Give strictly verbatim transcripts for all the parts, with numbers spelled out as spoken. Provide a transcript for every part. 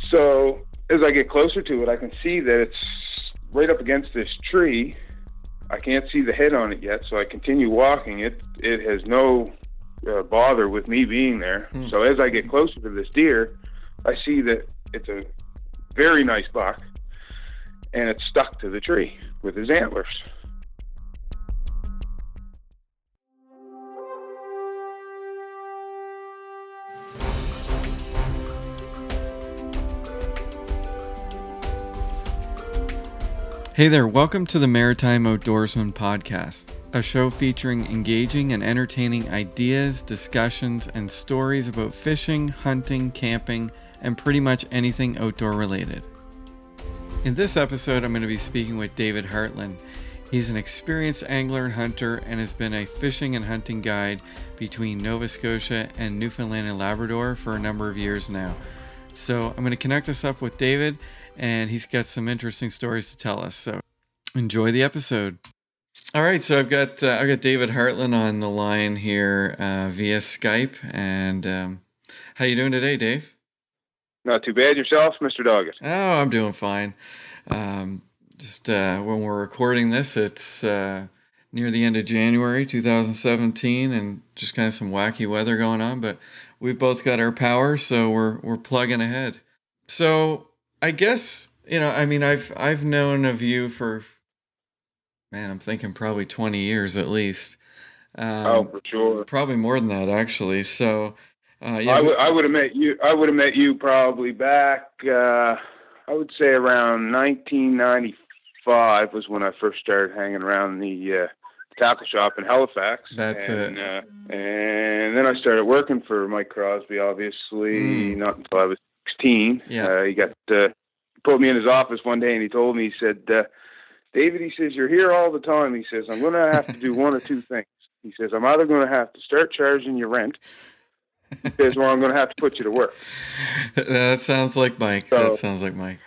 So as I get closer to it, I can see that it's right up against this tree. I can't see the head on it yet, so I continue walking. It it has no uh, bother with me being there. Hmm. So as I get closer to this deer, I see that it's a very nice buck, and it's stuck to the tree with his antlers. Hey there, welcome to the Maritime Outdoorsman Podcast, a show featuring engaging and entertaining ideas, discussions, and stories about fishing, hunting, camping, and pretty much anything outdoor related. In this episode, I'm going to be speaking with David Hartland. He's an experienced angler and hunter and has been a fishing and hunting guide between Nova Scotia and Newfoundland and Labrador for a number of years now. So I'm going to connect us up with David, and he's got some interesting stories to tell us. So enjoy the episode. All right, so I've got uh, I've got David Hartland on the line here uh, via Skype. And um, how you doing today, Dave? Not too bad. Yourself, Mister Doggett? Oh, I'm doing fine. Um, just uh, when we're recording this, it's uh, near the end of January two thousand seventeen, and just kind of some wacky weather going on. But we've both got our power, so we're we're plugging ahead. So I guess, you know, I mean, I've I've known of you for, man, I'm thinking probably twenty years at least. Um, oh, for sure. Probably more than that, actually. So, uh, yeah, I would I would have met you. I would have met you probably back. Uh, I would say around nineteen ninety-five was when I first started hanging around the uh, tackle shop in Halifax. That's and, it. Uh, and then I started working for Mike Crosby. Obviously, mm. not until I was sixteen. Yeah. Uh, he got uh, put me in his office one day and he told me, he said, uh, David, he says, you're here all the time. He says, I'm going to have to do one or two things. He says, I'm either going to have to start charging you rent. He says, or I'm going to have to put you to work. That sounds like Mike. So, that sounds like Mike.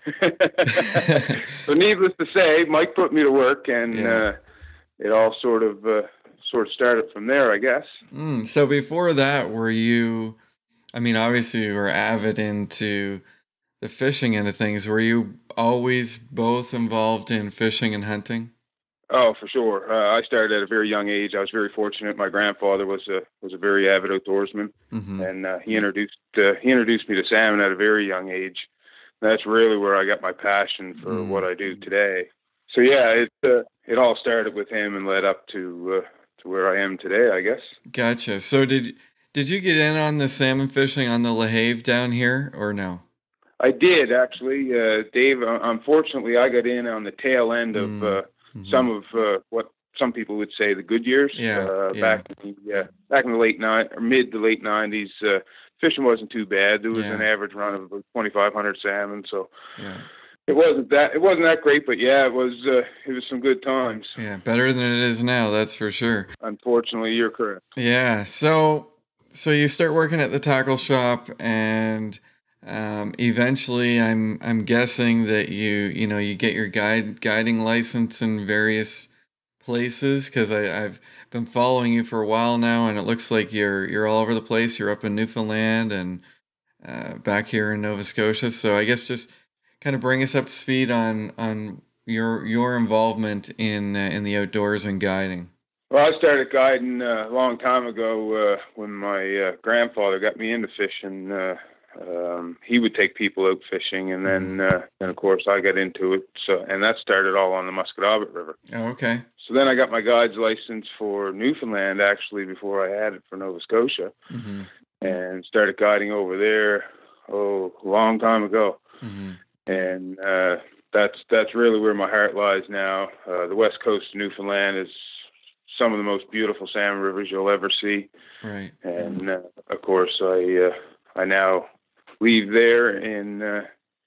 So needless to say, Mike put me to work, and yeah. uh, it all sort of uh, sort of started from there, I guess. Mm, so before that, were you... I mean, obviously you were avid into the fishing end of things. Were you always both involved in fishing and hunting? Oh, for sure. Uh, I started at a very young age. I was very fortunate. My grandfather was a was a very avid outdoorsman, mm-hmm. and uh, he introduced uh, he introduced me to salmon at a very young age. That's really where I got my passion for mm. what I do today. So yeah, it uh, it all started with him and led up to uh, to where I am today, I guess. Gotcha. So did. Did you get in on the salmon fishing on the LaHave down here, or no? I did, actually. Uh, Dave, unfortunately, I got in on the tail end of mm. uh, mm-hmm. some of uh, what some people would say the good years. Yeah, uh, yeah. Back in the, uh, back in the late nine or mid to late nineties, uh, fishing wasn't too bad. There was yeah. an average run of about twenty-five hundred salmon, so yeah. it wasn't that it wasn't that great. But yeah, it was uh, it was some good times. Yeah, better than it is now, that's for sure. Unfortunately, you're correct. Yeah, so. So you start working at the tackle shop, and um, eventually, I'm I'm guessing that you you know you get your guide guiding license in various places, because I I've been following you for a while now, and it looks like you're you're all over the place. You're up in Newfoundland and uh, back here in Nova Scotia. So I guess just kind of bring us up to speed on on your your involvement in uh, in the outdoors and guiding. Well, I started guiding uh, a long time ago uh, when my uh, grandfather got me into fishing. Uh, um, he would take people out fishing, and then, uh, and of course, I got into it. So, and that started all on the Musquodoboit River. Oh, okay. So then I got my guide's license for Newfoundland, actually, before I had it for Nova Scotia, mm-hmm. and started guiding over there, oh, a long time ago. Mm-hmm. And uh, that's that's really where my heart lies now. Uh, the west coast of Newfoundland is some of the most beautiful salmon rivers you'll ever see. Right. And uh, of course, I uh, I now leave there in uh,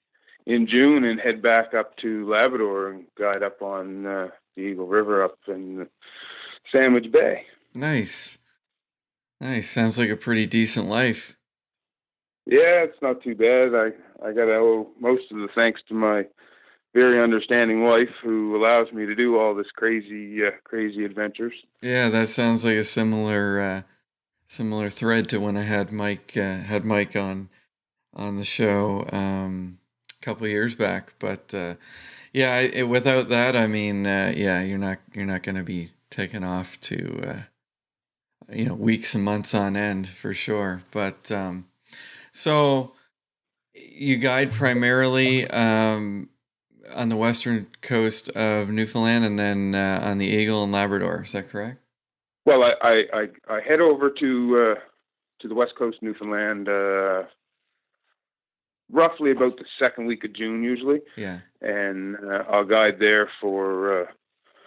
in June and head back up to Labrador and guide up on uh, the Eagle River up in Sandwich Bay. Nice, nice. Sounds like a pretty decent life. Yeah, it's not too bad. I I got to owe most of the thanks to my very understanding wife, who allows me to do all this crazy, uh, crazy adventures. Yeah, that sounds like a similar, uh, similar thread to when I had Mike, uh, had Mike on, on the show. Um, couple of years back. But uh, yeah, I, it, without that, I mean, uh, yeah, you're not you're not going to be taken off to uh, you know weeks and months on end for sure. But um, so you guide primarily um, on the western coast of Newfoundland, and then uh, on the Eagle and Labrador. Is that correct? Well, I I, I, I head over to uh, to the west coast of Newfoundland uh, roughly about the second week of June, usually. Yeah. And uh, I'll guide there for uh,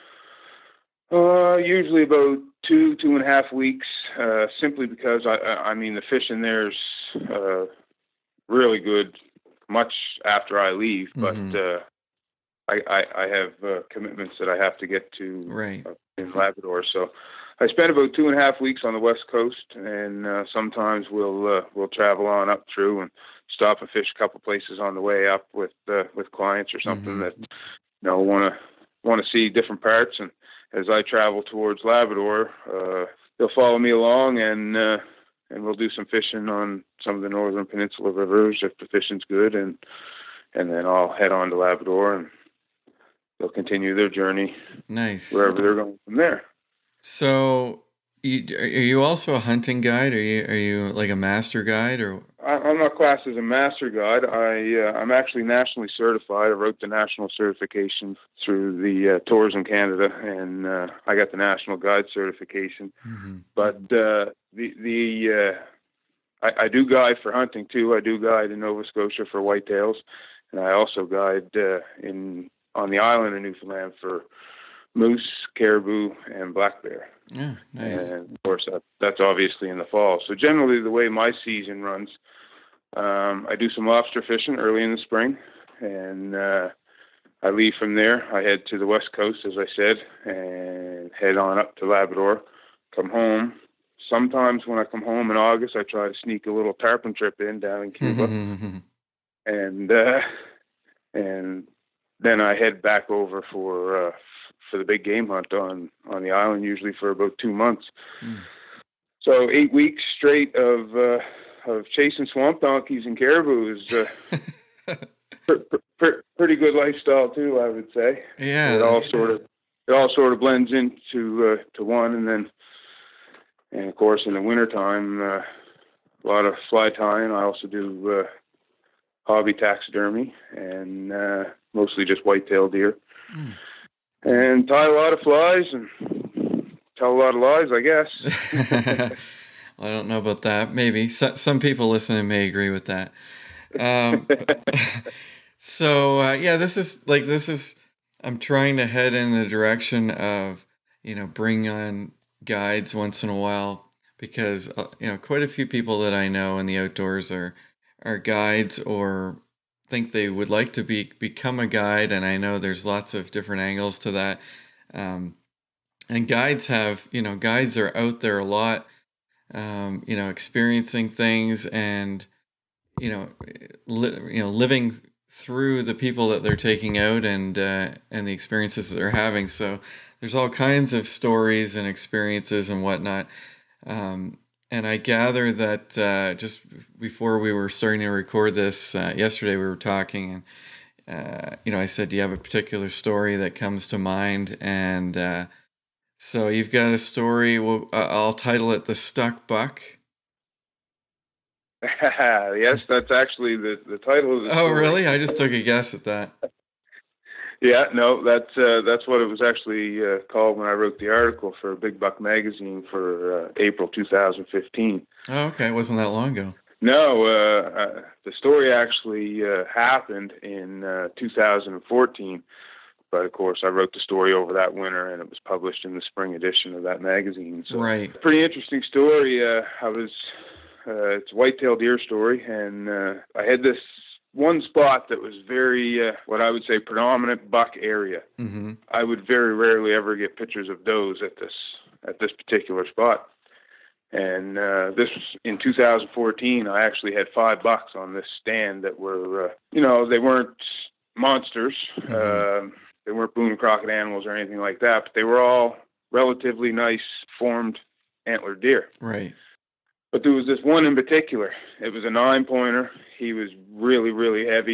uh, usually about two two and a half weeks, uh, simply because I I mean the fishing there's uh, really good much after I leave, Mm-hmm. but uh, I, I I have uh, commitments that I have to get to Right. uh, in Labrador, so. I spent about two and a half weeks on the west coast, and uh, sometimes we'll uh, we'll travel on up through and stop and fish a couple places on the way up with uh, with clients or something Mm-hmm. that you know want to want to see different parts. And as I travel towards Labrador, uh, they'll follow me along, and uh, and we'll do some fishing on some of the northern peninsula rivers if the fishing's good, and and then I'll head on to Labrador, and they'll continue their journey Nice. wherever they're going from there. So, you, are you also a hunting guide? Are you are you like a master guide or? I, I'm not classed as a master guide. I uh, I'm actually nationally certified. I wrote the national certification through the uh, Tourism Canada, and uh, I got the national guide certification. Mm-hmm. But uh, the the uh, I, I do guide for hunting too. I do guide in Nova Scotia for whitetails, and I also guide uh, in on the island of Newfoundland for moose, caribou, and black bear. Yeah, nice. And of course, that, that's obviously in the fall. So generally, the way my season runs, um, I do some lobster fishing early in the spring, and uh, I leave from there. I head to the west coast, as I said, and head on up to Labrador. Come home. Sometimes when I come home in August, I try to sneak a little tarpon trip in down in Cuba, and uh, and then I head back over for. Uh, for the big game hunt on, on the island, usually for about two months. Mm. So eight weeks straight of uh, of chasing swamp donkeys and caribou is uh, pr- pr- pretty good lifestyle too, I would say. Yeah, it all sort of it all sort of blends into uh, to one, and then and of course in the wintertime, uh, a lot of fly tying. I also do uh, hobby taxidermy and uh, mostly just whitetail deer. Mm. And tie a lot of flies and tell a lot of lies, I guess. Well, I don't know about that. Maybe so, some people listening may agree with that. Um, so uh, yeah, this is like this is. I'm trying to head in the direction of you know bring on guides once in a while because uh, you know quite a few people that I know in the outdoors are are guides or think they would like to be become a guide, and I know there's lots of different angles to that. Um, and guides have, you know, guides are out there a lot, um, you know, experiencing things and, you know, li- you know, living through the people that they're taking out and uh, and the experiences that they're having. So there's all kinds of stories and experiences and whatnot. Um, And I gather that uh, just before we were starting to record this, uh, yesterday we were talking, and uh, you know, I said, "Do you have a particular story that comes to mind?" And uh, so you've got a story. Well, uh, I'll title it "The Stuck Buck." Yes, that's actually the the title of the oh, story. really? I just took a guess at that. Yeah, no, that's uh, that's what it was actually uh, called when I wrote the article for Big Buck magazine for uh, April two thousand fifteen. Oh, okay, it wasn't that long ago. No, uh, uh, the story actually uh, happened in uh, two thousand fourteen, but of course I wrote the story over that winter, and it was published in the spring edition of that magazine. So, right, pretty interesting story. Uh, I was uh, it's a whitetail deer story, and uh, I had this one spot that was very, uh, what I would say, predominant buck area. Mm-hmm. I would very rarely ever get pictures of does at this at this particular spot. And uh, this was in two thousand fourteen. I actually had five bucks on this stand that were, uh, you know, they weren't monsters. Mm-hmm. Uh, they weren't Boone and Crockett animals or anything like that, but they were all relatively nice formed antlered deer. Right. But there was this one in particular. It was a nine pointer. He was really, really heavy,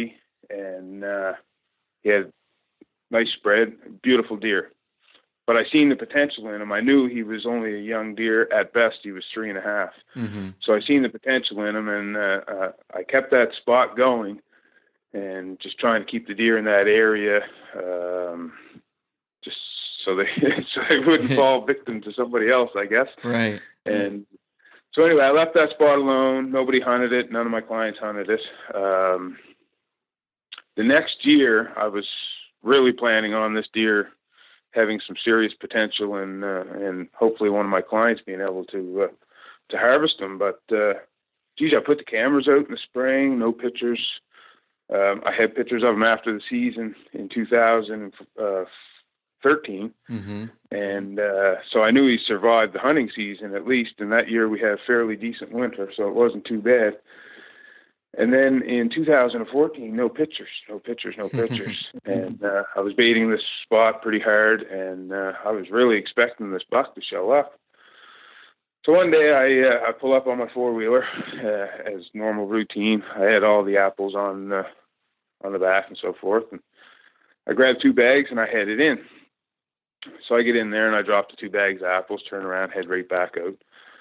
and uh, he had nice spread, beautiful deer. But I seen the potential in him. I knew he was only a young deer. At best, he was three and a half. Mm-hmm. So I seen the potential in him, and uh, uh, I kept that spot going, and just trying to keep the deer in that area, um, just so they so they wouldn't fall victim to somebody else, I guess. Right. And so anyway, I left that spot alone. Nobody hunted it. None of my clients hunted it. Um, the next year, I was really planning on this deer having some serious potential, and uh, and hopefully one of my clients being able to uh, to harvest them. But uh, geez, I put the cameras out in the spring. No pictures. Um, I had pictures of them after the season in two thousand thirteen, mm-hmm. and uh, so I knew he survived the hunting season at least. And that year we had a fairly decent winter, so it wasn't too bad. And then in two thousand fourteen, no pictures, no pictures, no pictures. and uh, I was baiting this spot pretty hard, and uh, I was really expecting this buck to show up. So one day I uh, I pull up on my four-wheeler uh, as normal routine. I had all the apples on uh, on the back and so forth. And I grabbed two bags and I headed in. So I get in there and I drop the two bags of apples, turn around, head right back out.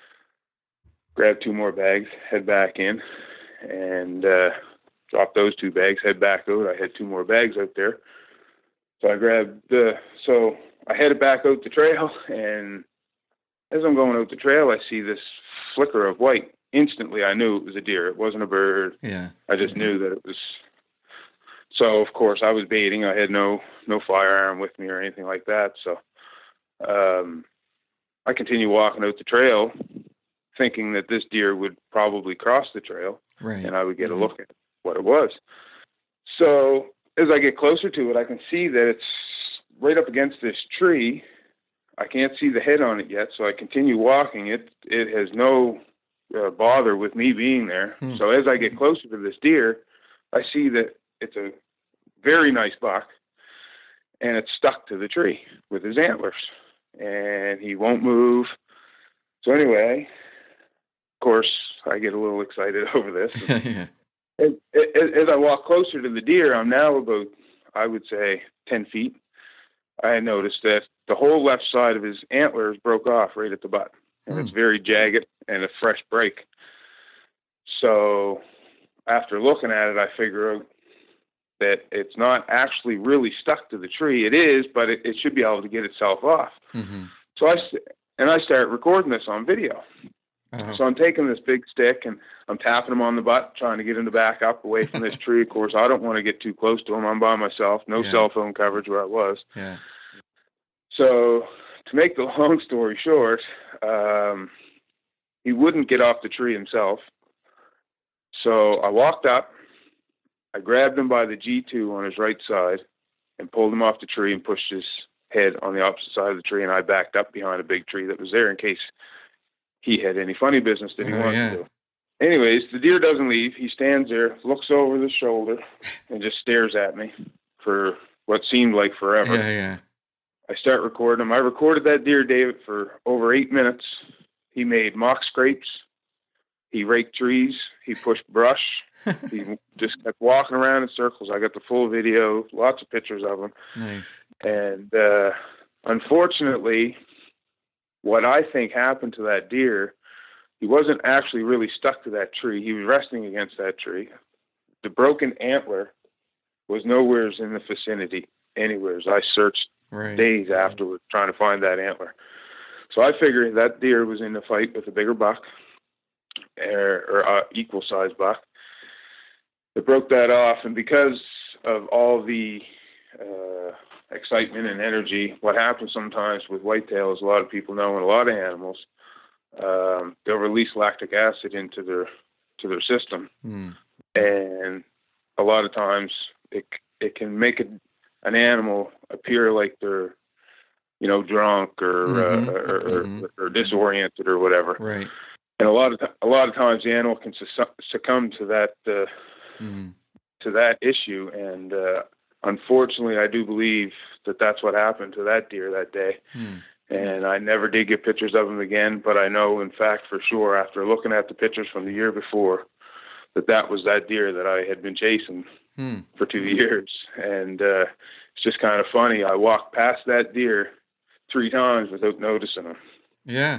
Grab two more bags, head back in. And uh, drop those two bags, head back out. I had two more bags out there. So I grabbed the, so I headed back out the trail, and as I'm going out the trail, I see this flicker of white. Instantly, I knew it was a deer. It wasn't a bird. Yeah. I just knew that it was. So, of course, I was baiting. I had no no firearm with me or anything like that. So um, I continued walking out the trail, thinking that this deer would probably cross the trail, right, and I would get a look at what it was. So as I get closer to it, I can see that it's right up against this tree. I can't see the head on it yet, so I continue walking. It it has no uh, bother with me being there. Hmm. So as I get closer to this deer, I see that it's a very nice buck, and it's stuck to the tree with his antlers, and he won't move. So anyway, of course, I get a little excited over this. yeah. as, as I walk closer to the deer, I'm now about, I would say, ten feet. I noticed that the whole left side of his antlers broke off right at the butt, and mm. it's very jagged and a fresh break. So after looking at it, I figure out that it's not actually really stuck to the tree. It is, but it, it should be able to get itself off. Mm-hmm. So I, and I start recording this on video. Uh-huh. So I'm taking this big stick and I'm tapping him on the butt, trying to get him to back up away from this tree. Of course, I don't want to get too close to him. I'm by myself, no yeah. cell phone coverage where I was. Yeah. So to make the long story short, um, he wouldn't get off the tree himself. So I walked up, I grabbed him by the G two on his right side and pulled him off the tree and pushed his head on the opposite side of the tree. And I backed up behind a big tree that was there in case he had any funny business that he oh, wanted yeah. to do. Anyways, the deer doesn't leave. He stands there, looks over the shoulder, and just stares at me for what seemed like forever. Yeah, yeah. I start recording him. I recorded that deer, David, for over eight minutes. He made mock scrapes. He raked trees. He pushed brush. He just kept walking around in circles. I got the full video, lots of pictures of him. Nice. And uh, unfortunately, what I think happened to that deer, he wasn't actually really stuck to that tree. He was resting against that tree. The broken antler was nowhere in the vicinity, anywhere. I searched right. days afterwards trying to find that antler. So I figured that deer was in a fight with a bigger buck, or, or a equal-sized buck. It broke that off, and because of all the uh, excitement and energy, what happens sometimes with whitetail, as a lot of people know, and a lot of animals, um, they'll release lactic acid into their to their system, mm. and a lot of times it it can make a, an animal appear like they're, you know, drunk or mm-hmm. uh, or, mm-hmm. or, or disoriented or whatever. Right. And a lot of a lot of times the animal can succumb to that uh, mm. to that issue, and uh, unfortunately, I do believe that that's what happened to that deer that day. Mm. And I never did get pictures of him again, but I know, in fact, for sure, after looking at the pictures from the year before, that that was that deer that I had been chasing hmm. for two years. And uh, it's just kind of funny. I walked past that deer three times without noticing him. Yeah.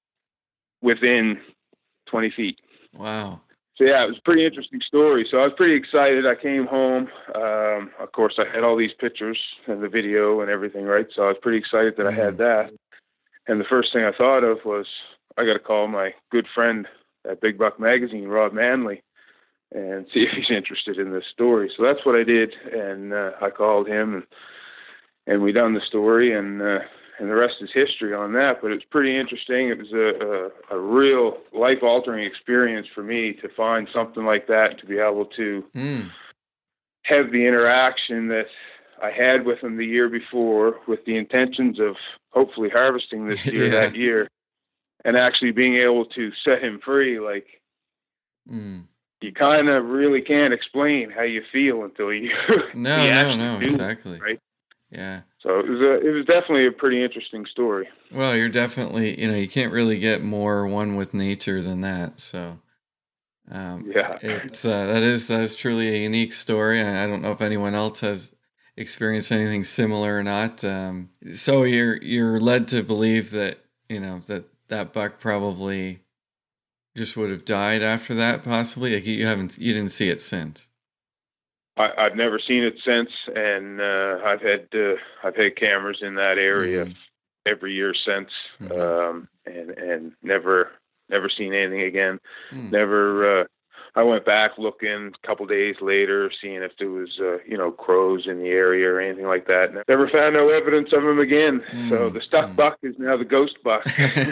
Within twenty feet. Wow. So yeah, it was a pretty interesting story. So I was pretty excited. I came home. Um, of course, I had all these pictures and the video and everything, right? So I was pretty excited that mm. I had that. And the first thing I thought of was, I got to call my good friend at Big Buck Magazine, Rob Manley, and see if he's interested in this story. So that's what I did, and uh, I called him, and and we done the story, and uh, and the rest is history on that. But it's pretty interesting. It was a, a, a real life-altering experience for me to find something like that, to be able to mm. have the interaction that I had with him the year before, with the intentions of hopefully harvesting this deer yeah. that year, and actually being able to set him free. Like, mm. you kind of really can't explain how you feel until you no, you no, no, do, exactly, right? Yeah. So it was a, it was definitely a pretty interesting story. Well, you're definitely, you know, you can't really get more one with nature than that. So, um, yeah, it's uh, that is that is truly a unique story. I, I don't know if anyone else has experienced anything similar or not. Um, so you're you're led to believe that, you know, that that buck probably just would have died after that, possibly. Like you haven't, you didn't see it since. I, I've never seen it since, and uh, I've had uh, I've had cameras in that area mm. every year since, mm-hmm. um, and and never never seen anything again. Mm. Never. Uh, I went back looking a couple days later, seeing if there was uh, you know crows in the area or anything like that. Never found no evidence of them again. Mm. So the stuck mm. buck is now the ghost buck.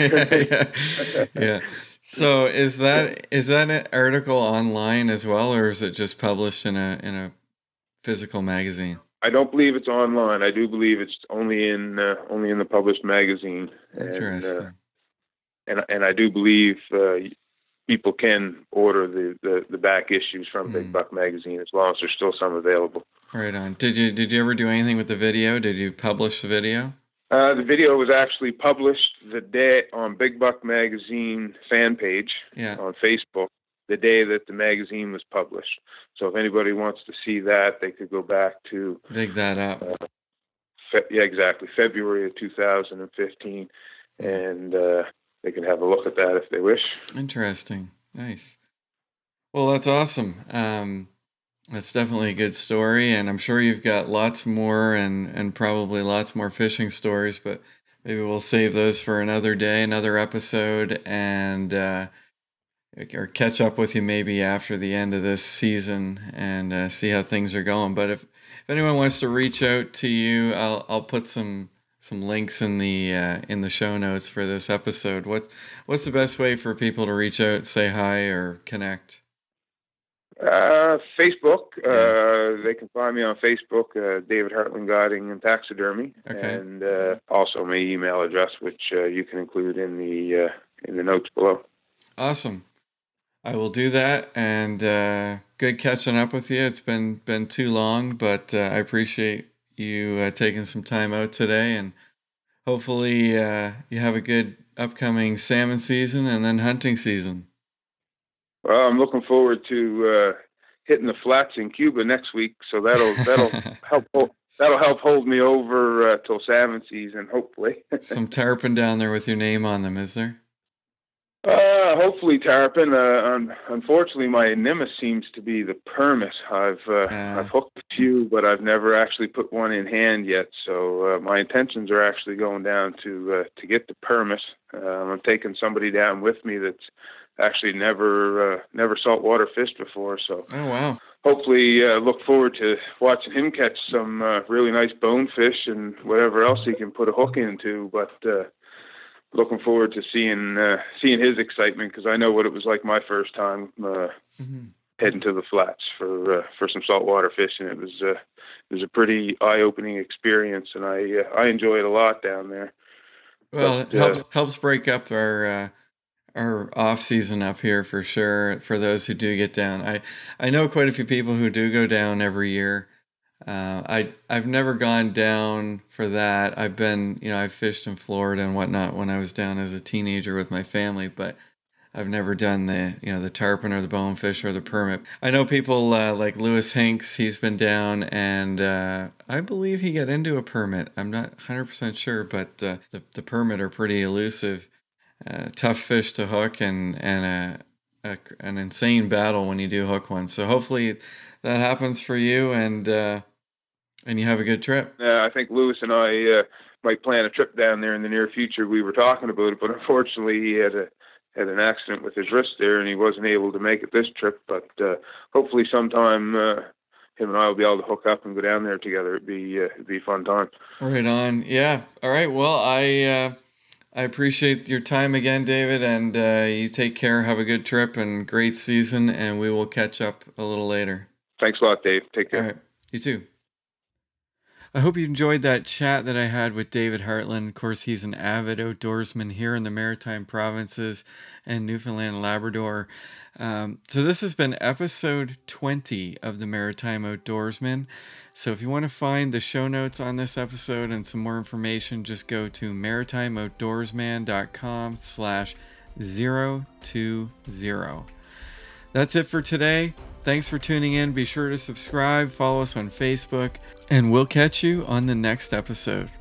yeah. yeah. So is that is that an article online as well, or is it just published in a in a physical magazine? I don't believe it's online. I do believe it's only in uh, only in the published magazine. Interesting. And uh, and, and I do believe uh, people can order the, the, the back issues from mm. Big Buck Magazine as long as there's still some available. Right on. Did you did you ever do anything with the video? Did you publish the video? Uh, the video was actually published the day on Big Buck Magazine fan page yeah. on Facebook, the day that the magazine was published. So if anybody wants to see that, they could go back to... Dig that up. Uh, fe- yeah, exactly. February of two thousand fifteen. And uh, they can have a look at that if they wish. Interesting. Nice. Well, that's awesome. Um, That's definitely a good story, and I'm sure you've got lots more and, and probably lots more fishing stories, but maybe we'll save those for another day, another episode, and uh, or catch up with you maybe after the end of this season and uh, see how things are going. But if, if anyone wants to reach out to you, I'll I'll put some some links in the uh, in the show notes for this episode. What's what's the best way for people to reach out, say hi, or connect? Uh, Facebook. Yeah. Uh, they can find me on Facebook, uh, David Hartland Guiding and Taxidermy, okay. and uh, also my email address, which uh, you can include in the uh, in the notes below. Awesome. I will do that, and uh, good catching up with you. It's been been too long, but uh, I appreciate you uh, taking some time out today, and hopefully uh, you have a good upcoming salmon season and then hunting season. Well, I'm looking forward to uh, hitting the flats in Cuba next week, so that'll that'll help hold, that'll help hold me over uh, till salmon season, hopefully. Some tarpon down there with your name on them, is there? Uh, hopefully tarpon. Uh, un- unfortunately, my nemesis seems to be the permit. I've uh, uh, I've hooked a few, but I've never actually put one in hand yet. So uh, my intentions are actually going down to uh, to get the permit. Uh, I'm taking somebody down with me that's actually never uh, never saltwater fished before. So oh wow. Hopefully, uh, look forward to watching him catch some uh, really nice bonefish and whatever else he can put a hook into. But uh, looking forward to seeing uh, seeing his excitement, because I know what it was like my first time uh, mm-hmm. heading to the flats for uh, for some saltwater fishing. It was uh, it was a pretty eye-opening experience, and I uh, I enjoy it a lot down there. Well, but, it helps uh, helps break up our uh, our off season up here for sure. For those who do get down, I I know quite a few people who do go down every year. Uh, I I've never gone down for that. I've been, you know, I've fished in Florida and whatnot when I was down as a teenager with my family, but I've never done the, you know, the tarpon or the bonefish or the permit. I know people uh, like Lewis Hinks, he's been down, and uh, I believe he got into a permit. I'm not one hundred percent sure, but uh, the, the permit are pretty elusive. Uh, tough fish to hook, and, and a, a, an insane battle when you do hook one. So hopefully that happens for you, and uh, and you have a good trip. Uh, I think Lewis and I uh, might plan a trip down there in the near future. We were talking about it, but unfortunately he had a had an accident with his wrist there, and he wasn't able to make it this trip. But uh, hopefully sometime uh, him and I will be able to hook up and go down there together. It'd be uh, it'd be a fun time. Right on. Yeah. All right. Well, I uh, I appreciate your time again, David, and uh, you take care. Have a good trip and great season, and we will catch up a little later. Thanks a lot, Dave. Take care. All right. You too. I hope you enjoyed that chat that I had with David Hartland. Of course, he's an avid outdoorsman here in the Maritime Provinces and Newfoundland and Labrador. Um, so this has been episode twenty of the Maritime Outdoorsman. So if you want to find the show notes on this episode and some more information, just go to maritimeoutdoorsman.com slash 020. That's it for today. Thanks for tuning in. Be sure to subscribe, follow us on Facebook, and we'll catch you on the next episode.